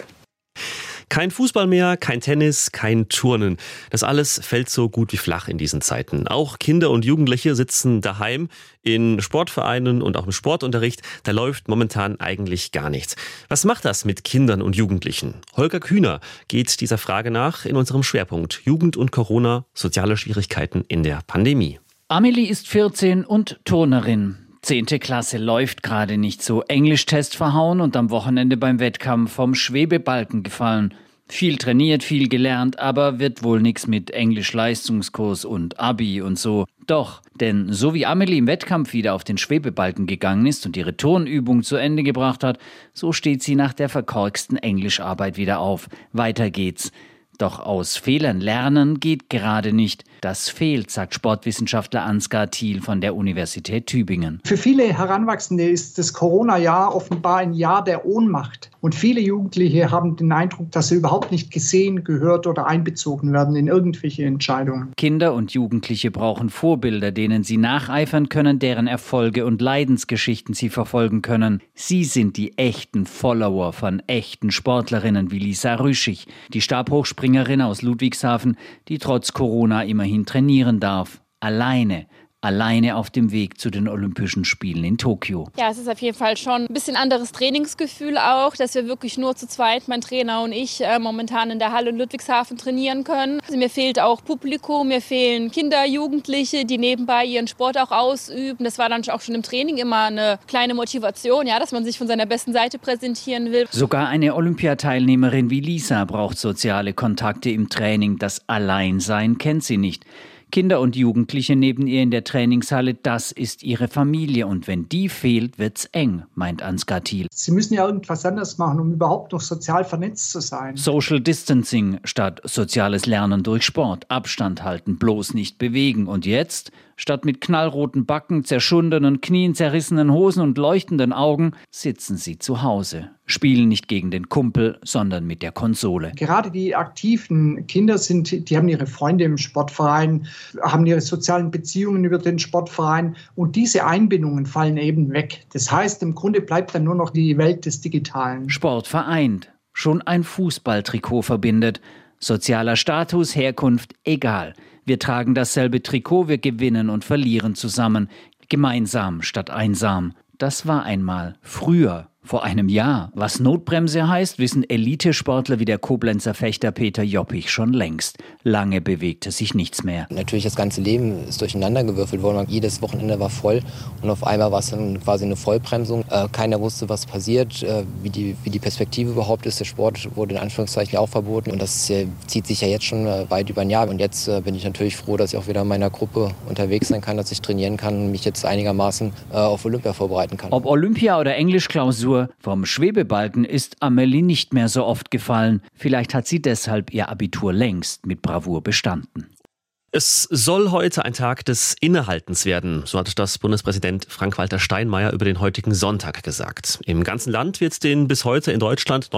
Kein Fußball mehr, kein Tennis, kein Turnen. Das alles fällt so gut wie flach in diesen Zeiten. Auch Kinder und Jugendliche sitzen daheim in Sportvereinen und auch im Sportunterricht. Da läuft momentan eigentlich gar nichts. Was macht das mit Kindern und Jugendlichen? Holger Kühner geht dieser Frage nach in unserem Schwerpunkt Jugend und Corona, soziale Schwierigkeiten in der Pandemie. Amelie ist vierzehn und Turnerin. Zehnte Klasse läuft gerade nicht so. Englischtest verhauen und am Wochenende beim Wettkampf vom Schwebebalken gefallen. Viel trainiert, viel gelernt, aber wird wohl nichts mit Englisch-Leistungskurs und Abi und so. Doch, denn so wie Amelie im Wettkampf wieder auf den Schwebebalken gegangen ist und ihre Turnübung zu Ende gebracht hat, so steht sie nach der verkorksten Englischarbeit wieder auf. Weiter geht's. Doch aus Fehlern lernen geht gerade nicht. Das fehlt, sagt Sportwissenschaftler Ansgar Thiel von der Universität Tübingen. Für viele Heranwachsende ist das Corona-Jahr offenbar ein Jahr der Ohnmacht. Und viele Jugendliche haben den Eindruck, dass sie überhaupt nicht gesehen, gehört oder einbezogen werden in irgendwelche Entscheidungen. Kinder und Jugendliche brauchen Vorbilder, denen sie nacheifern können, deren Erfolge und Leidensgeschichten sie verfolgen können. Sie sind die echten Follower von echten Sportlerinnen wie Lisa Rüschig, die Stabhochspringerin aus Ludwigshafen, die trotz Corona immerhin trainieren darf. Alleine. Alleine auf dem Weg zu den Olympischen Spielen in Tokio. Ja, es ist auf jeden Fall schon ein bisschen anderes Trainingsgefühl auch, dass wir wirklich nur zu zweit, mein Trainer und ich, äh, momentan in der Halle in Ludwigshafen trainieren können. Also mir fehlt auch Publikum, mir fehlen Kinder, Jugendliche, die nebenbei ihren Sport auch ausüben. Das war dann auch schon im Training immer eine kleine Motivation, ja, dass man sich von seiner besten Seite präsentieren will. Sogar eine Olympiateilnehmerin wie Lisa braucht soziale Kontakte im Training. Das Alleinsein kennt sie nicht. Kinder und Jugendliche neben ihr in der Trainingshalle, das ist ihre Familie. Und wenn die fehlt, wird's eng, meint Ansgar Thiel. Sie müssen ja irgendwas anderes machen, um überhaupt noch sozial vernetzt zu sein. Social Distancing statt soziales Lernen durch Sport. Abstand halten, bloß nicht bewegen. Und jetzt? Statt mit knallroten Backen, zerschundenen Knien, zerrissenen Hosen und leuchtenden Augen sitzen sie zu Hause. Spielen nicht gegen den Kumpel, sondern mit der Konsole. Gerade die aktiven Kinder sind, die haben ihre Freunde im Sportverein, haben ihre sozialen Beziehungen über den Sportverein und diese Einbindungen fallen eben weg. Das heißt, im Grunde bleibt dann nur noch die Welt des Digitalen. Sport vereint, schon ein Fußballtrikot verbindet. Sozialer Status, Herkunft, egal. Wir tragen dasselbe Trikot, wir gewinnen und verlieren zusammen. Gemeinsam statt einsam. Das war einmal früher. Vor einem Jahr. Was Notbremse heißt, wissen Elitesportler wie der Koblenzer Fechter Peter Joppich schon längst. Lange bewegte sich nichts mehr. Natürlich, das ganze Leben ist durcheinandergewürfelt worden. Jedes Wochenende war voll und auf einmal war es dann quasi eine Vollbremsung. Äh, keiner wusste, was passiert, äh, wie, die, wie die Perspektive überhaupt ist. Der Sport wurde in Anführungszeichen auch verboten und das äh, zieht sich ja jetzt schon äh, weit über ein Jahr. Und jetzt äh, bin ich natürlich froh, dass ich auch wieder in meiner Gruppe unterwegs sein kann, dass ich trainieren kann und mich jetzt einigermaßen äh, auf Olympia vorbereiten kann. Ob Olympia oder Englischklausur, vom Schwebebalken ist Amelie nicht mehr so oft gefallen. Vielleicht hat sie deshalb ihr Abitur längst mit Bravour bestanden. Es soll heute ein Tag des Innehaltens werden, so hat das Bundespräsident Frank-Walter Steinmeier über den heutigen Sonntag gesagt. Im ganzen Land wird den bis heute in Deutschland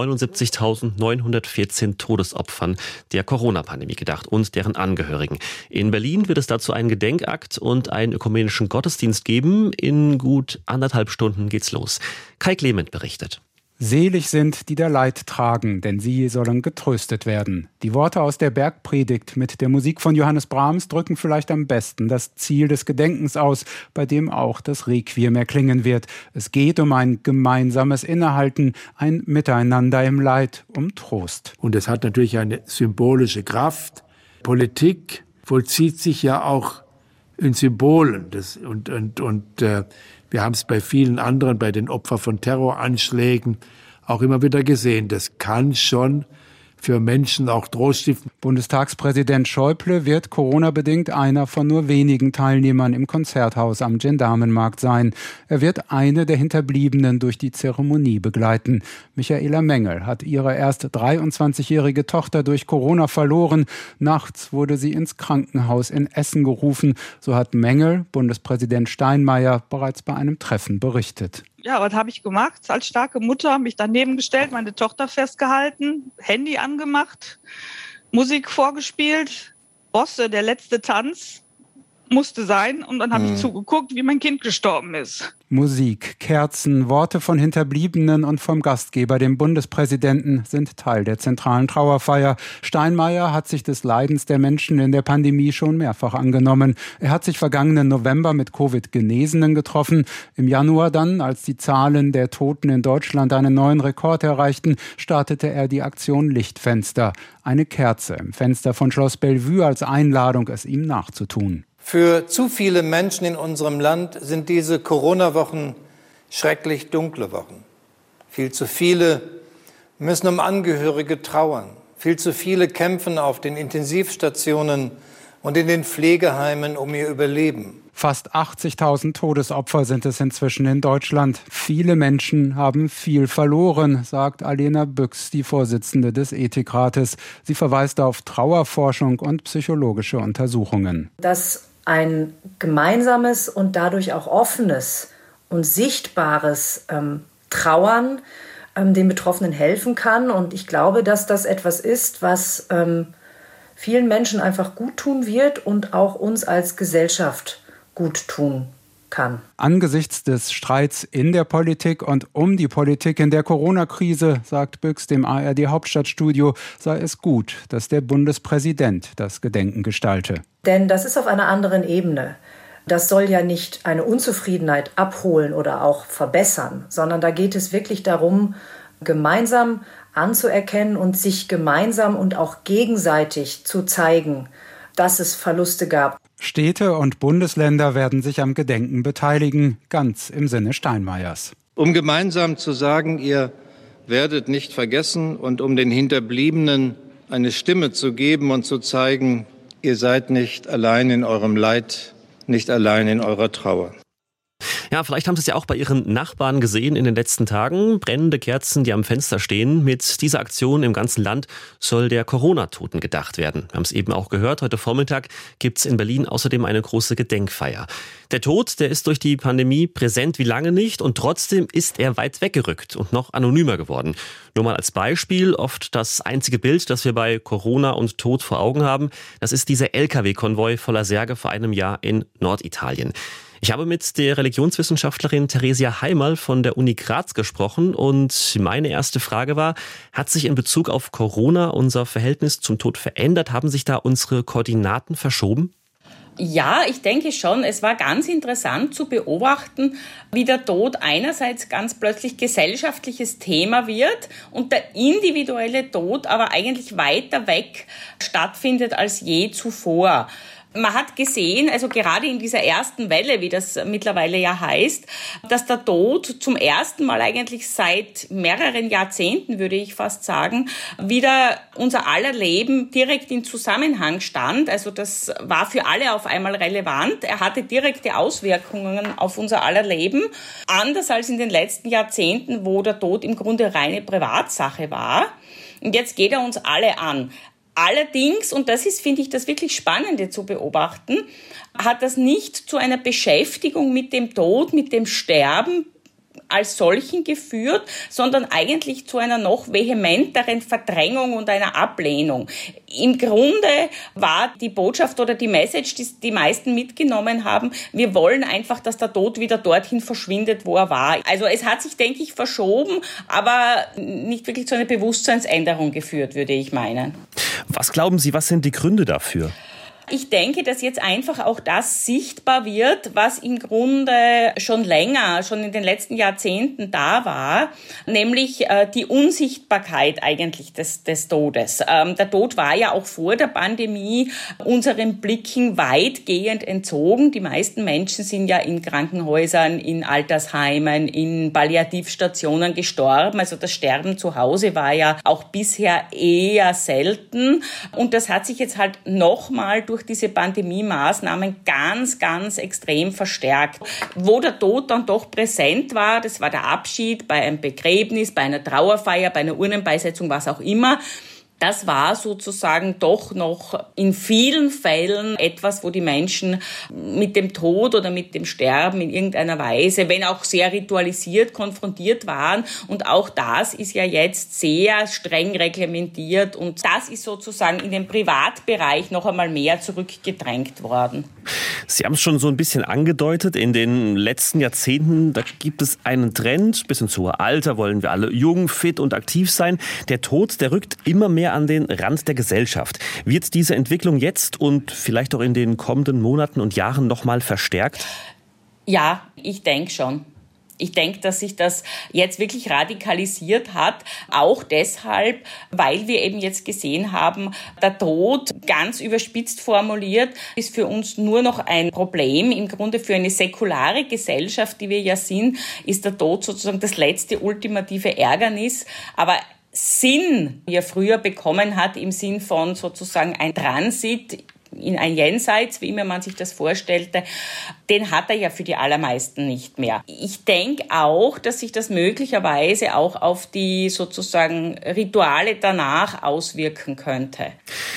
neunundsiebzigtausendneunhundertvierzehn Todesopfern der Corona-Pandemie gedacht und deren Angehörigen. In Berlin wird es dazu einen Gedenkakt und einen ökumenischen Gottesdienst geben. In gut anderthalb Stunden geht's los. Kai Clement berichtet. Selig sind, die der Leid tragen, denn sie sollen getröstet werden. Die Worte aus der Bergpredigt mit der Musik von Johannes Brahms drücken vielleicht am besten das Ziel des Gedenkens aus, bei dem auch das Requiem erklingen wird. Es geht um ein gemeinsames Innehalten, ein Miteinander im Leid, um Trost. Und es hat natürlich eine symbolische Kraft. Politik vollzieht sich ja auch in Symbolen. Das, und und, und äh, Wir haben es bei vielen anderen, bei den Opfern von Terroranschlägen auch immer wieder gesehen. Das kann schon für Menschen auch Trost stiften. Bundestagspräsident Schäuble wird Corona-bedingt einer von nur wenigen Teilnehmern im Konzerthaus am Gendarmenmarkt sein. Er wird eine der Hinterbliebenen durch die Zeremonie begleiten. Michaela Mengel hat ihre erst dreiundzwanzigjährige Tochter durch Corona verloren. Nachts wurde sie ins Krankenhaus in Essen gerufen. So hat Mengel Bundespräsident Steinmeier bereits bei einem Treffen berichtet. Ja, was habe ich gemacht? Als starke Mutter mich daneben gestellt, meine Tochter festgehalten, Handy angemacht, Musik vorgespielt, Bosse, der letzte Tanz musste sein und dann habe hm. ich zugeguckt, wie mein Kind gestorben ist. Musik, Kerzen, Worte von Hinterbliebenen und vom Gastgeber, dem Bundespräsidenten, sind Teil der zentralen Trauerfeier. Steinmeier hat sich des Leidens der Menschen in der Pandemie schon mehrfach angenommen. Er hat sich vergangenen November mit Covid-Genesenen getroffen. Im Januar dann, als die Zahlen der Toten in Deutschland einen neuen Rekord erreichten, startete er die Aktion Lichtfenster. Eine Kerze im Fenster von Schloss Bellevue als Einladung, es ihm nachzutun. Für zu viele Menschen in unserem Land sind diese Corona-Wochen schrecklich dunkle Wochen. Viel zu viele müssen um Angehörige trauern. Viel zu viele kämpfen auf den Intensivstationen und in den Pflegeheimen um ihr Überleben. Fast achtzigtausend Todesopfer sind es inzwischen in Deutschland. Viele Menschen haben viel verloren, sagt Alena Büchs, die Vorsitzende des Ethikrates. Sie verweist auf Trauerforschung und psychologische Untersuchungen. Dass ein gemeinsames und dadurch auch offenes und sichtbares ähm, Trauern ähm, den Betroffenen helfen kann. Und ich glaube, dass das etwas ist, was ähm, vielen Menschen einfach gut tun wird und auch uns als Gesellschaft gut tun kann. Angesichts des Streits in der Politik und um die Politik in der Corona-Krise, sagt Büchs dem A R D-Hauptstadtstudio, sei es gut, dass der Bundespräsident das Gedenken gestalte. Denn das ist auf einer anderen Ebene. Das soll ja nicht eine Unzufriedenheit abholen oder auch verbessern, sondern da geht es wirklich darum, gemeinsam anzuerkennen und sich gemeinsam und auch gegenseitig zu zeigen, dass es Verluste gab. Städte und Bundesländer werden sich am Gedenken beteiligen, ganz im Sinne Steinmeiers. Um gemeinsam zu sagen, ihr werdet nicht vergessen und um den Hinterbliebenen eine Stimme zu geben und zu zeigen, ihr seid nicht allein in eurem Leid, nicht allein in eurer Trauer. Ja, vielleicht haben Sie es ja auch bei Ihren Nachbarn gesehen in den letzten Tagen. Brennende Kerzen, die am Fenster stehen. Mit dieser Aktion im ganzen Land soll der Corona-Toten gedacht werden. Wir haben es eben auch gehört. Heute Vormittag gibt es in Berlin außerdem eine große Gedenkfeier. Der Tod, der ist durch die Pandemie präsent wie lange nicht und trotzdem ist er weit weggerückt und noch anonymer geworden. Nur mal als Beispiel, oft das einzige Bild, das wir bei Corona und Tod vor Augen haben, das ist dieser L K W-Konvoi voller Särge vor einem Jahr in Norditalien. Ich habe mit der Religionswissenschaftlerin Theresia Heimerl von der Uni Graz gesprochen und meine erste Frage war, hat sich in Bezug auf Corona unser Verhältnis zum Tod verändert? Haben sich da unsere Koordinaten verschoben? Ja, ich denke schon. Es war ganz interessant zu beobachten, wie der Tod einerseits ganz plötzlich gesellschaftliches Thema wird und der individuelle Tod aber eigentlich weiter weg stattfindet als je zuvor. Man hat gesehen, also gerade in dieser ersten Welle, wie das mittlerweile ja heißt, dass der Tod zum ersten Mal eigentlich seit mehreren Jahrzehnten, würde ich fast sagen, wieder unser aller Leben direkt in Zusammenhang stand. Also das war für alle auf einmal relevant. Er hatte direkte Auswirkungen auf unser aller Leben. Anders als in den letzten Jahrzehnten, wo der Tod im Grunde reine Privatsache war. Und jetzt geht er uns alle an. Allerdings, und das ist, finde ich, das wirklich Spannende zu beobachten, hat das nicht zu einer Beschäftigung mit dem Tod, mit dem Sterben als solchen geführt, sondern eigentlich zu einer noch vehementeren Verdrängung und einer Ablehnung. Im Grunde war die Botschaft oder die Message, die die meisten mitgenommen haben, wir wollen einfach, dass der Tod wieder dorthin verschwindet, wo er war. Also es hat sich, denke ich, verschoben, aber nicht wirklich zu einer Bewusstseinsänderung geführt, würde ich meinen. Was glauben Sie, was sind die Gründe dafür? Ich denke, dass jetzt einfach auch das sichtbar wird, was im Grunde schon länger, schon in den letzten Jahrzehnten da war, nämlich äh, die Unsichtbarkeit eigentlich des, des Todes. Ähm, der Tod war ja auch vor der Pandemie unseren Blicken weitgehend entzogen. Die meisten Menschen sind ja in Krankenhäusern, in Altersheimen, in Palliativstationen gestorben. Also das Sterben zu Hause war ja auch bisher eher selten. Und das hat sich jetzt halt nochmal durch diese Pandemie-Maßnahmen ganz, ganz extrem verstärkt. Wo der Tod dann doch präsent war, das war der Abschied bei einem Begräbnis, bei einer Trauerfeier, bei einer Urnenbeisetzung, was auch immer. Das war sozusagen doch noch in vielen Fällen etwas, wo die Menschen mit dem Tod oder mit dem Sterben in irgendeiner Weise, wenn auch sehr ritualisiert, konfrontiert waren. Und auch das ist ja jetzt sehr streng reglementiert. Und das ist sozusagen in den Privatbereich noch einmal mehr zurückgedrängt worden. Sie haben es schon so ein bisschen angedeutet. In den letzten Jahrzehnten, da gibt es einen Trend. Bis ins hohe Alter wollen wir alle jung, fit und aktiv sein. Der Tod, der rückt immer mehr an den Rand der Gesellschaft. Wird diese Entwicklung jetzt und vielleicht auch in den kommenden Monaten und Jahren noch mal verstärkt? Ja, ich denke schon. Ich denke, dass sich das jetzt wirklich radikalisiert hat, auch deshalb, weil wir eben jetzt gesehen haben, der Tod, ganz überspitzt formuliert, ist für uns nur noch ein Problem. Im Grunde für eine säkulare Gesellschaft, die wir ja sind, ist der Tod sozusagen das letzte ultimative Ärgernis. Aber Sinn, wie er früher bekommen hat, im Sinn von sozusagen ein Transit in ein Jenseits, wie immer man sich das vorstellte, den hat er ja für die allermeisten nicht mehr. Ich denke auch, dass sich das möglicherweise auch auf die sozusagen Rituale danach auswirken könnte.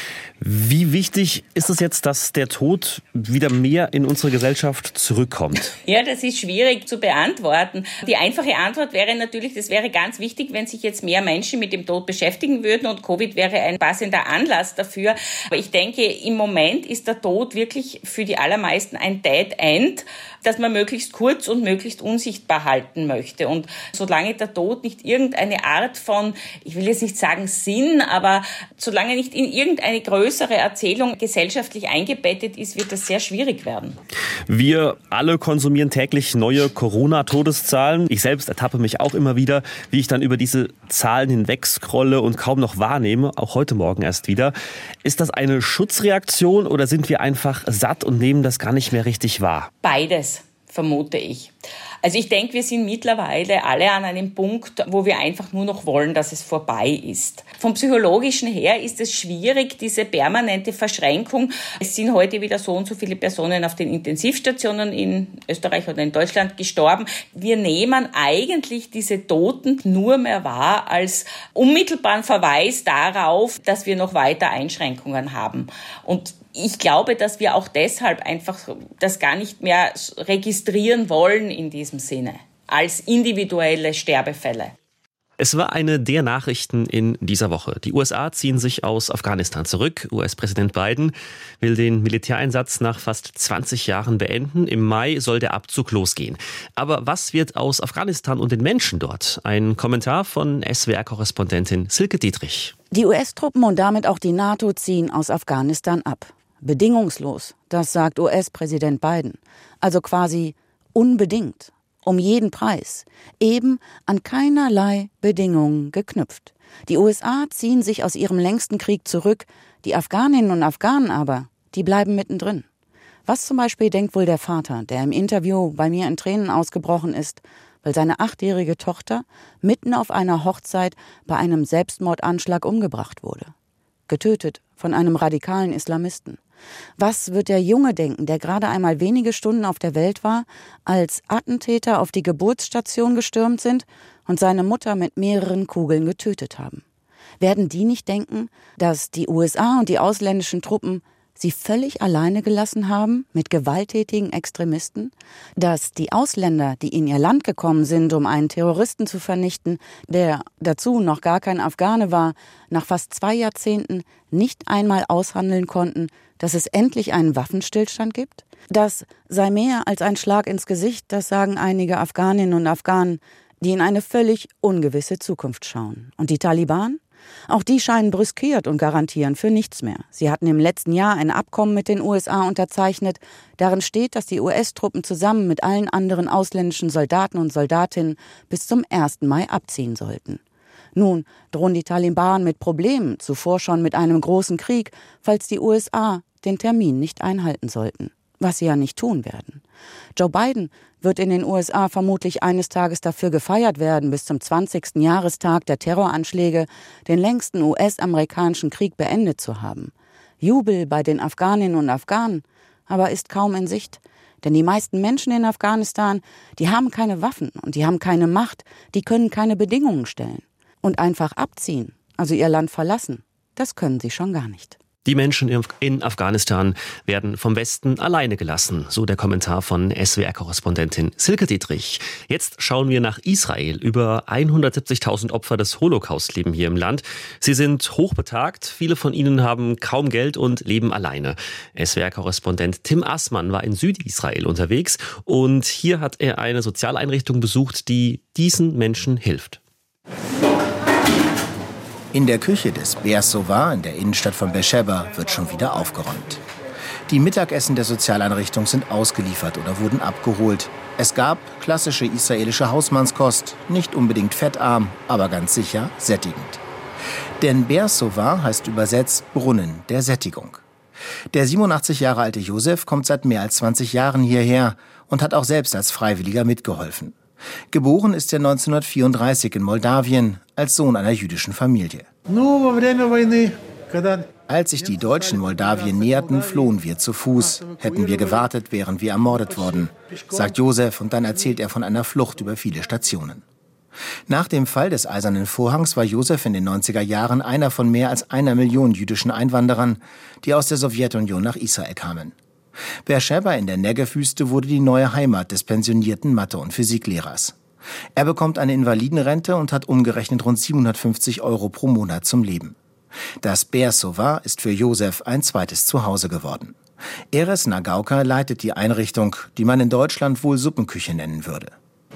Wie wichtig ist es jetzt, dass der Tod wieder mehr in unsere Gesellschaft zurückkommt? Ja, das ist schwierig zu beantworten. Die einfache Antwort wäre natürlich, das wäre ganz wichtig, wenn sich jetzt mehr Menschen mit dem Tod beschäftigen würden und Covid wäre ein passender Anlass dafür. Aber ich denke, im Moment ist der Tod wirklich für die allermeisten ein Dead End, das man möglichst kurz und möglichst unsichtbar halten möchte. Und solange der Tod nicht irgendeine Art von, ich will jetzt nicht sagen Sinn, aber solange nicht in irgendeine größere Erzählung gesellschaftlich eingebettet ist, wird das sehr schwierig werden. Wir alle konsumieren täglich neue Corona-Todeszahlen. Ich selbst ertappe mich auch immer wieder, wie ich dann über diese Zahlen hinweg scrolle und kaum noch wahrnehme, auch heute Morgen erst wieder. Ist das eine Schutzreaktion oder sind wir einfach satt und nehmen das gar nicht mehr richtig wahr? Beides, vermute ich. Also ich denke, wir sind mittlerweile alle an einem Punkt, wo wir einfach nur noch wollen, dass es vorbei ist. Vom Psychologischen her ist es schwierig, diese permanente Verschränkung. Es sind heute wieder so und so viele Personen auf den Intensivstationen in Österreich oder in Deutschland gestorben. Wir nehmen eigentlich diese Toten nur mehr wahr als unmittelbaren Verweis darauf, dass wir noch weiter Einschränkungen haben. Und ich glaube, dass wir auch deshalb einfach das gar nicht mehr registrieren wollen in diesem Sinne, als individuelle Sterbefälle. Es war eine der Nachrichten in dieser Woche. Die U S A ziehen sich aus Afghanistan zurück. U S-Präsident Biden will den Militäreinsatz nach fast zwanzig Jahren beenden. Im Mai soll der Abzug losgehen. Aber was wird aus Afghanistan und den Menschen dort? Ein Kommentar von S W R-Korrespondentin Silke Dietrich. Die U S-Truppen und damit auch die NATO ziehen aus Afghanistan ab. Bedingungslos, das sagt U S-Präsident Biden. Also quasi unbedingt, um jeden Preis, eben an keinerlei Bedingungen geknüpft. Die U S A ziehen sich aus ihrem längsten Krieg zurück, die Afghaninnen und Afghanen aber, die bleiben mittendrin. Was zum Beispiel denkt wohl der Vater, der im Interview bei mir in Tränen ausgebrochen ist, weil seine achtjährige Tochter mitten auf einer Hochzeit bei einem Selbstmordanschlag umgebracht wurde? Getötet von einem radikalen Islamisten. Was wird der Junge denken, der gerade einmal wenige Stunden auf der Welt war, als Attentäter auf die Geburtsstation gestürmt sind und seine Mutter mit mehreren Kugeln getötet haben? Werden die nicht denken, dass die U S A und die ausländischen Truppen sie völlig alleine gelassen haben mit gewalttätigen Extremisten? Dass die Ausländer, die in ihr Land gekommen sind, um einen Terroristen zu vernichten, der dazu noch gar kein Afghane war, nach fast zwei Jahrzehnten nicht einmal aushandeln konnten, dass es endlich einen Waffenstillstand gibt? Das sei mehr als ein Schlag ins Gesicht, das sagen einige Afghaninnen und Afghanen, die in eine völlig ungewisse Zukunft schauen. Und die Taliban? Auch die scheinen brüskiert und garantieren für nichts mehr. Sie hatten im letzten Jahr ein Abkommen mit den U S A unterzeichnet. Darin steht, dass die U S-Truppen zusammen mit allen anderen ausländischen Soldaten und Soldatinnen bis zum ersten Mai abziehen sollten. Nun drohen die Taliban mit Problemen, zuvor schon mit einem großen Krieg, falls die U S A den Termin nicht einhalten sollten. Was sie ja nicht tun werden. Joe Biden wird in den U S A vermutlich eines Tages dafür gefeiert werden, bis zum zwanzigsten Jahrestag der Terroranschläge den längsten U S-amerikanischen Krieg beendet zu haben. Jubel bei den Afghaninnen und Afghanen aber ist kaum in Sicht. Denn die meisten Menschen in Afghanistan, die haben keine Waffen und die haben keine Macht, die können keine Bedingungen stellen. Und einfach abziehen, also ihr Land verlassen, das können sie schon gar nicht. Die Menschen in Afghanistan werden vom Westen alleine gelassen, so der Kommentar von S W R-Korrespondentin Silke Dietrich. Jetzt schauen wir nach Israel. Über hundertsiebzigtausend Opfer des Holocaust leben hier im Land. Sie sind hochbetagt, viele von ihnen haben kaum Geld und leben alleine. S W R-Korrespondent Tim Assmann war in Südisrael unterwegs und hier hat er eine Sozialeinrichtung besucht, die diesen Menschen hilft. In der Küche des Be'er Sova in der Innenstadt von Beersheba wird schon wieder aufgeräumt. Die Mittagessen der Sozialeinrichtung sind ausgeliefert oder wurden abgeholt. Es gab klassische israelische Hausmannskost, nicht unbedingt fettarm, aber ganz sicher sättigend. Denn Be'er Sova heißt übersetzt Brunnen der Sättigung. Der siebenundachtzig Jahre alte Josef kommt seit mehr als zwanzig Jahren hierher und hat auch selbst als Freiwilliger mitgeholfen. Geboren ist er neunzehnhundertvierunddreißig in Moldawien als Sohn einer jüdischen Familie. Als sich die Deutschen Moldawien näherten, flohen wir zu Fuß. Hätten wir gewartet, wären wir ermordet worden, sagt Josef, und dann erzählt er von einer Flucht über viele Stationen. Nach dem Fall des Eisernen Vorhangs war Josef in den neunziger Jahren einer von mehr als einer Million jüdischen Einwanderern, die aus der Sowjetunion nach Israel kamen. Beersheba in der Negev-Wüste wurde die neue Heimat des pensionierten Mathe- und Physiklehrers. Er bekommt eine Invalidenrente und hat umgerechnet rund siebenhundertfünfzig Euro pro Monat zum Leben. Das Be'er Sova ist für Josef ein zweites Zuhause geworden. Erez Nagauka leitet die Einrichtung, die man in Deutschland wohl Suppenküche nennen würde.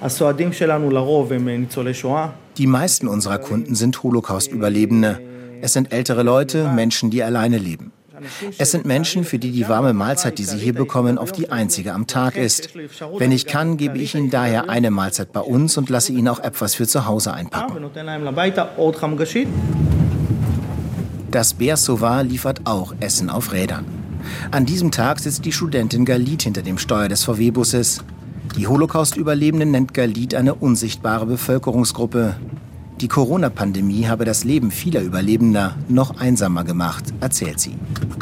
Die meisten unserer Kunden sind Holocaust-Überlebende. Es sind ältere Leute, Menschen, die alleine leben. Es sind Menschen, für die die warme Mahlzeit, die sie hier bekommen, oft die einzige am Tag ist. Wenn ich kann, gebe ich ihnen daher eine Mahlzeit bei uns und lasse ihnen auch etwas für zu Hause einpacken. Das Be'er Sova liefert auch Essen auf Rädern. An diesem Tag sitzt die Studentin Galit hinter dem Steuer des V W-Busses. Die Holocaust-Überlebenden nennt Galit eine unsichtbare Bevölkerungsgruppe. Die Corona-Pandemie habe das Leben vieler Überlebender noch einsamer gemacht, erzählt sie.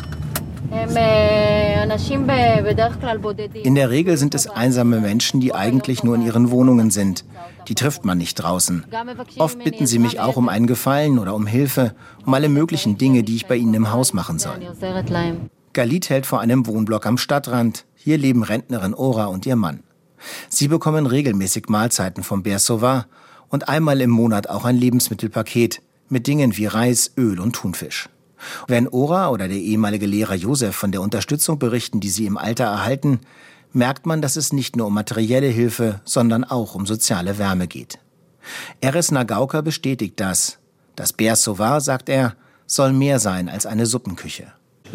In der Regel sind es einsame Menschen, die eigentlich nur in ihren Wohnungen sind. Die trifft man nicht draußen. Oft bitten sie mich auch um einen Gefallen oder um Hilfe, um alle möglichen Dinge, die ich bei ihnen im Haus machen soll. Galit hält vor einem Wohnblock am Stadtrand. Hier leben Rentnerin Ora und ihr Mann. Sie bekommen regelmäßig Mahlzeiten vom Be'er Sova und einmal im Monat auch ein Lebensmittelpaket mit Dingen wie Reis, Öl und Thunfisch. Wenn Ora oder der ehemalige Lehrer Josef von der Unterstützung berichten, die sie im Alter erhalten, merkt man, dass es nicht nur um materielle Hilfe, sondern auch um soziale Wärme geht. Erez Nagauka bestätigt das. Das Be'er Sova, sagt er, soll mehr sein als eine Suppenküche.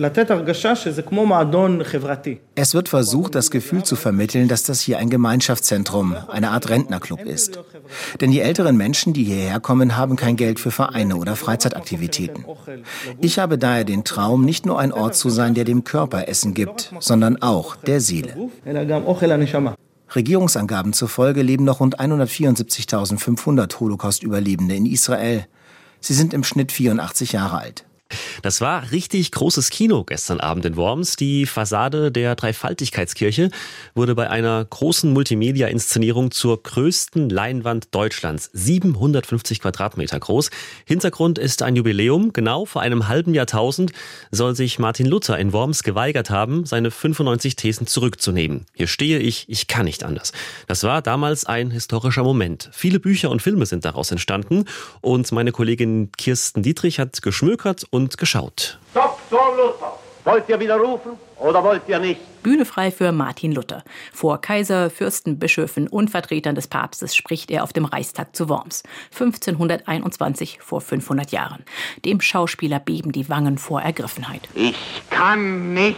Es wird versucht, das Gefühl zu vermitteln, dass das hier ein Gemeinschaftszentrum, eine Art Rentnerclub ist. Denn die älteren Menschen, die hierher kommen, haben kein Geld für Vereine oder Freizeitaktivitäten. Ich habe daher den Traum, nicht nur ein Ort zu sein, der dem Körper Essen gibt, sondern auch der Seele. Regierungsangaben zufolge leben noch rund hundertvierundsiebzigtausendfünfhundert Holocaust-Überlebende in Israel. Sie sind im Schnitt vierundachtzig Jahre alt. Das war richtig großes Kino gestern Abend in Worms. Die Fassade der Dreifaltigkeitskirche wurde bei einer großen Multimedia-Inszenierung zur größten Leinwand Deutschlands, siebenhundertfünfzig Quadratmeter groß. Hintergrund ist ein Jubiläum. Genau vor einem halben Jahrtausend soll sich Martin Luther in Worms geweigert haben, seine fünfundneunzig Thesen zurückzunehmen. Hier stehe ich, ich kann nicht anders. Das war damals ein historischer Moment. Viele Bücher und Filme sind daraus entstanden und meine Kollegin Kirsten Dietrich hat geschmökert und und geschaut. Doktor Luther, Wollt ihr widerrufen oder wollt ihr nicht? Bühne frei für Martin Luther. Vor Kaiser, Fürsten, Bischöfen und Vertretern des Papstes spricht er auf dem Reichstag zu Worms. fünfzehnhunderteinundzwanzig, vor fünfhundert Jahren. Dem Schauspieler beben die Wangen vor Ergriffenheit. Ich kann nicht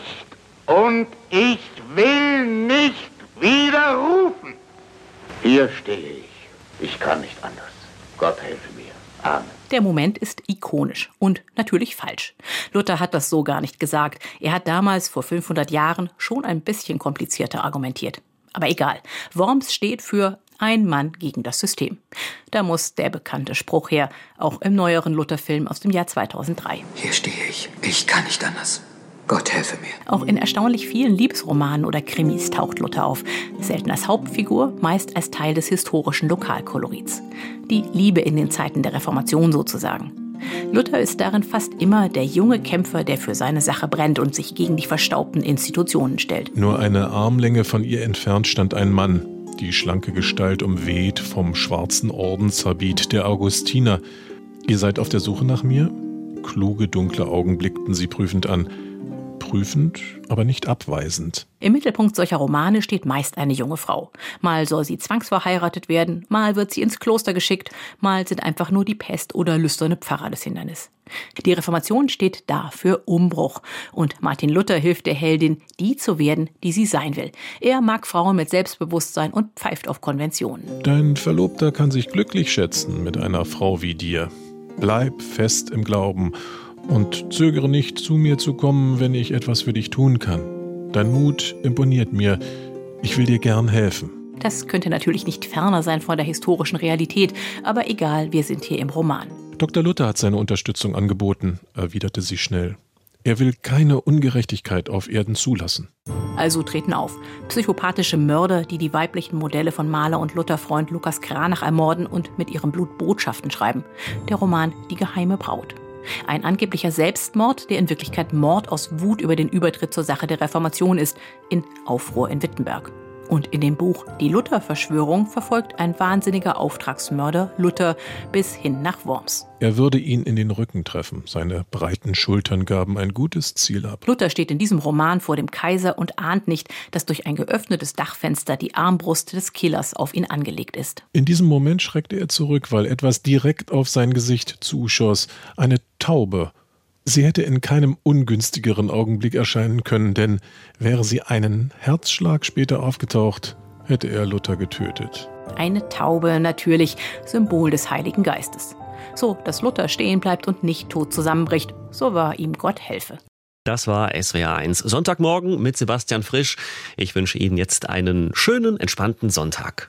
und ich will nicht widerrufen. Hier stehe ich. Ich kann nicht anders. Gott helfe mir. Amen. Der Moment ist ikonisch und natürlich falsch. Luther hat das so gar nicht gesagt. Er hat damals vor fünfhundert Jahren schon ein bisschen komplizierter argumentiert. Aber egal. Worms steht für ein Mann gegen das System. Da muss der bekannte Spruch her, auch im neueren Luther-Film aus dem Jahr zweitausenddrei. Hier stehe ich. Ich kann nicht anders. Gott helfe mir. Auch in erstaunlich vielen Liebesromanen oder Krimis taucht Luther auf. Selten als Hauptfigur, meist als Teil des historischen Lokalkolorits. Die Liebe in den Zeiten der Reformation sozusagen. Luther ist darin fast immer der junge Kämpfer, der für seine Sache brennt und sich gegen die verstaubten Institutionen stellt. Nur eine Armlänge von ihr entfernt stand ein Mann. Die schlanke Gestalt umweht vom schwarzen Ordenshabit der Augustiner. Ihr seid auf der Suche nach mir? Kluge, dunkle Augen blickten sie prüfend an. Prüfend, aber nicht abweisend. Im Mittelpunkt solcher Romane steht meist eine junge Frau. Mal soll sie zwangsverheiratet werden, mal wird sie ins Kloster geschickt, mal sind einfach nur die Pest oder lüsterne Pfarrer das Hindernis. Die Reformation steht da für Umbruch. Und Martin Luther hilft der Heldin, die zu werden, die sie sein will. Er mag Frauen mit Selbstbewusstsein und pfeift auf Konventionen. Dein Verlobter kann sich glücklich schätzen mit einer Frau wie dir. Bleib fest im Glauben und zögere nicht, zu mir zu kommen, wenn ich etwas für dich tun kann. Dein Mut imponiert mir. Ich will dir gern helfen. Das könnte natürlich nicht ferner sein von der historischen Realität, aber egal, wir sind hier im Roman. Doktor Luther hat seine Unterstützung angeboten, erwiderte sie schnell. Er will keine Ungerechtigkeit auf Erden zulassen. Also treten auf psychopathische Mörder, die die weiblichen Modelle von Maler und Luther-Freund Lukas Cranach ermorden und mit ihrem Blut Botschaften schreiben. Der Roman Die geheime Braut. Ein angeblicher Selbstmord, der in Wirklichkeit Mord aus Wut über den Übertritt zur Sache der Reformation ist, in Aufruhr in Wittenberg. Und in dem Buch Die Luther-Verschwörung verfolgt ein wahnsinniger Auftragsmörder Luther bis hin nach Worms. Er würde ihn in den Rücken treffen. Seine breiten Schultern gaben ein gutes Ziel ab. Luther steht in diesem Roman vor dem Kaiser und ahnt nicht, dass durch ein geöffnetes Dachfenster die Armbrust des Killers auf ihn angelegt ist. In diesem Moment schreckte er zurück, weil etwas direkt auf sein Gesicht zuschoss. Eine Taube. Sie hätte in keinem ungünstigeren Augenblick erscheinen können, denn wäre sie einen Herzschlag später aufgetaucht, hätte er Luther getötet. Eine Taube, natürlich, Symbol des Heiligen Geistes. So, dass Luther stehen bleibt und nicht tot zusammenbricht, so war ihm Gott helfe. Das war S W R eins Sonntagmorgen mit Sebastian Frisch. Ich wünsche Ihnen jetzt einen schönen, entspannten Sonntag.